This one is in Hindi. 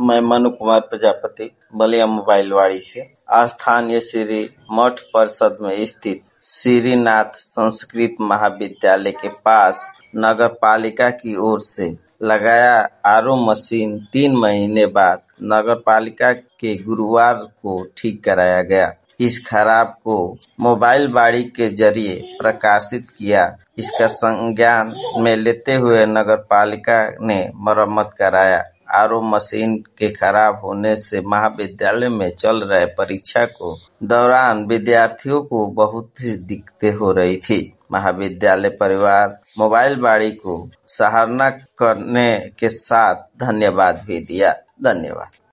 मैं मनु कुमार प्रजापति बलिया मोबाइल वाड़ी से स्थानीय श्री मठ परिषद में स्थित श्रीनाथ संस्कृत महाविद्यालय के पास नगर पालिका की ओर से लगाया आरओ मशीन 3 महीने बाद नगर पालिका के गुरुवार को ठीक कराया गया। इस खराब को मोबाइल बाड़ी के जरिए प्रकाशित किया। इसका संज्ञान में लेते हुए नगर पालिका ने मरम्मत कराया। आरओ मशीन के खराब होने से महाविद्यालय में चल रहे परीक्षा को दौरान विद्यार्थियों को बहुत सी दिक्कतें हो रही थी। महाविद्यालय परिवार मोबाइल बाड़ी को सराहना करने के साथ धन्यवाद भी दिया। धन्यवाद।